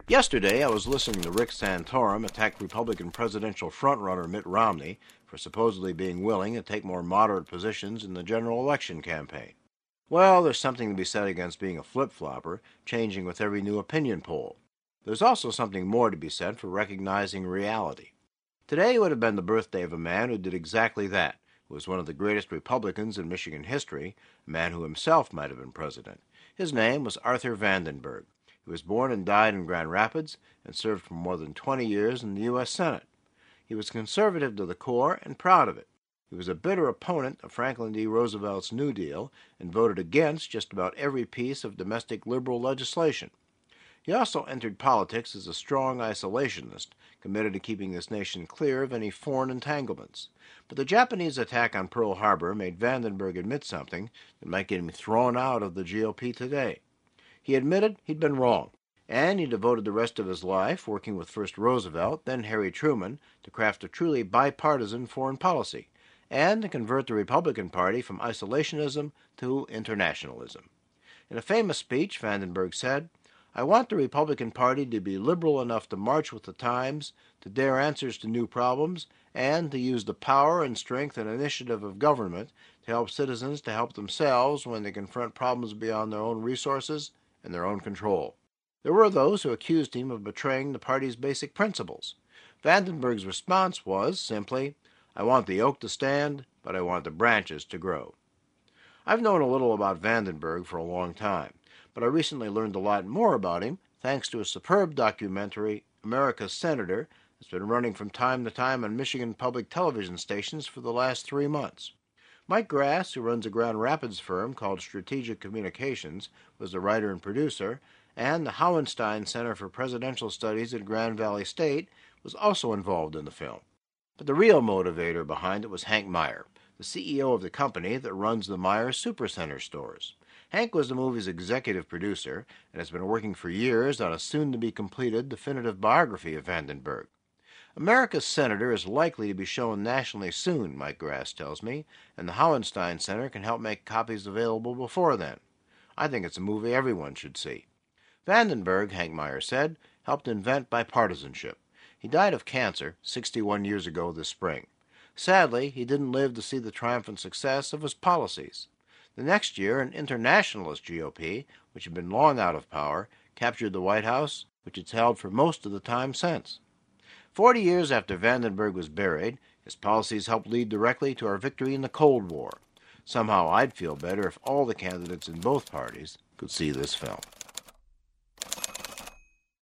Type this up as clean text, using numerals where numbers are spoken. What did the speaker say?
Yesterday, I was listening to Rick Santorum attack Republican presidential frontrunner Mitt Romney for supposedly being willing to take more moderate positions in the general election campaign. Well, there's something to be said against being a flip-flopper, changing with every new opinion poll. There's also something more to be said for recognizing reality. Today would have been the birthday of a man who did exactly that, who was one of the greatest Republicans in Michigan history, a man who himself might have been president. His name was Arthur Vandenberg. He was born and died in Grand Rapids and served for more than 20 years in the U.S. Senate. He was conservative to the core and proud of it. He was a bitter opponent of Franklin D. Roosevelt's New Deal and voted against just about every piece of domestic liberal legislation. He also entered politics as a strong isolationist, committed to keeping this nation clear of any foreign entanglements. But the Japanese attack on Pearl Harbor made Vandenberg admit something that might get him thrown out of the GOP today. He admitted he'd been wrong, and he devoted the rest of his life working with first Roosevelt, then Harry Truman, to craft a truly bipartisan foreign policy, and to convert the Republican Party from isolationism to internationalism. In a famous speech, Vandenberg said, "I want the Republican Party to be liberal enough to march with the times, to dare answers to new problems, and to use the power and strength and initiative of government to help citizens to help themselves when they confront problems beyond their own resources and their own control." There were those who accused him of betraying the party's basic principles. Vandenberg's response was simply, "I want the oak to stand, but I want the branches to grow." I've known a little about Vandenberg for a long time, but I recently learned a lot more about him thanks to a superb documentary, America's Senator, that's been running from time to time on Michigan public television stations for the last 3 months. Mike Grass, who runs a Grand Rapids firm called Strategic Communications, was the writer and producer, and the Hauenstein Center for Presidential Studies at Grand Valley State was also involved in the film. But the real motivator behind it was Hank Meyer, the CEO of the company that runs the Meyer Supercenter stores. Hank was the movie's executive producer and has been working for years on a soon-to-be-completed definitive biography of Vandenberg. America's Senator is likely to be shown nationally soon, Mike Grass tells me, and the Hauenstein Center can help make copies available before then. I think it's a movie everyone should see. Vandenberg, Hank Meyer said, helped invent bipartisanship. He died of cancer 61 years ago this spring. Sadly, he didn't live to see the triumphant success of his policies. The next year, an internationalist GOP, which had been long out of power, captured the White House, which it's held for most of the time since. 40 years after Vandenberg was buried, his policies helped lead directly to our victory in the Cold War. Somehow I'd feel better if all the candidates in both parties could see this film.